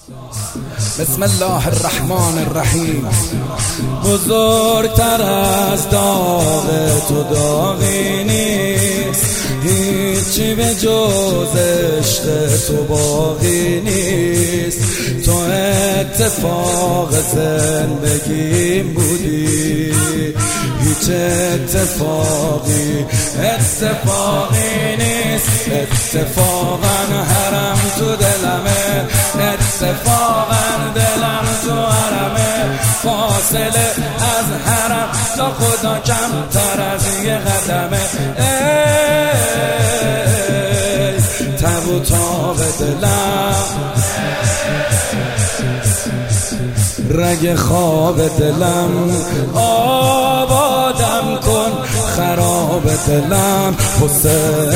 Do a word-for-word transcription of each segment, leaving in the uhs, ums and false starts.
بسم الله الرحمن الرحیم. بزرگتر از داغ تو داغی نیست، هیچی به جز عشق تو باقی نیست. تو اتفاق زندگیم بودی، هیچ اتفاقی اتفاقی نیست. اتفاقا حرم تو دلمه، اتفاقا دلم تو حرمه. فاصله از حرم تا خدا کمتر از یه قدمه. ای تب و تاب دلم، رگ خواب دلم. آبادم کن خراب دلم. حسین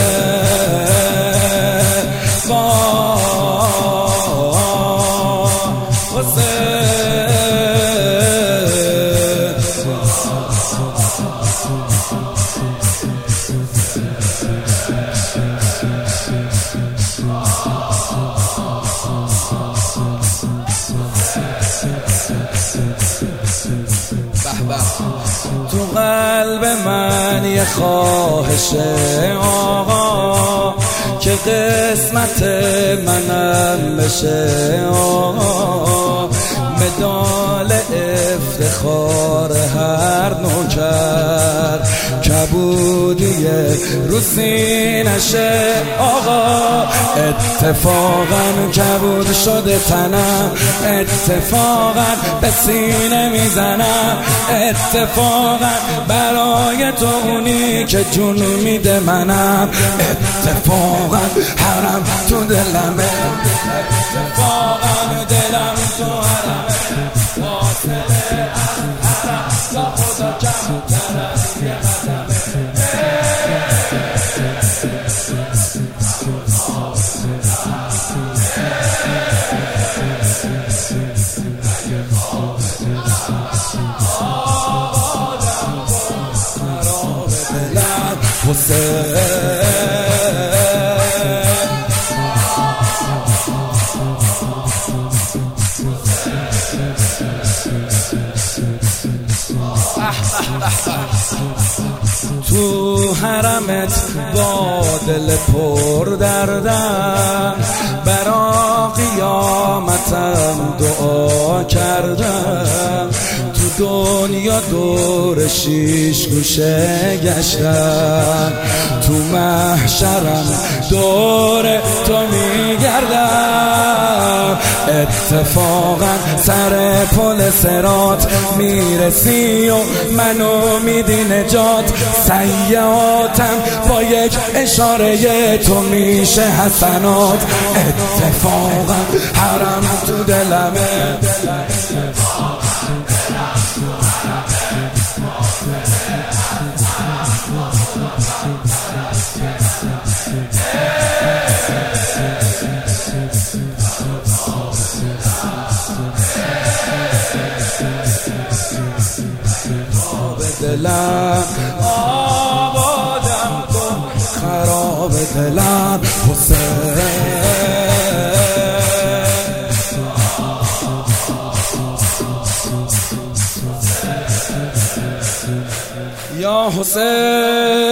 تو قلب من یه خواهشه آقا، که قسمت منم بشه آقا. مدال افتخار هر نوکر، کبودیه رو سینشه آقا. اتفاقا کبود شده تنم، اتفاقا به سینه میزنم. اتفاقا برای تو اونی که جون میده منم. اتفاقا حرم تو دلمه، اتفاقا دلم تو حرمه. فاصله از حرم تا خدا کمتر از یه قدمه. تو حرمت با دل پر دردم، برا قیامتم دعا کردم. تو دنیا دور شیش گوشه گشتم، تو محشرم دور تو میگردم. اتفاقا سر پل صراط میرسی و منو میدی نجات. سیئاتم با یک اشاره تو میشه حسنات. اتفاقا حرم تو دلمه، دلم آبادم کن خراب دلم. حسین یا حسین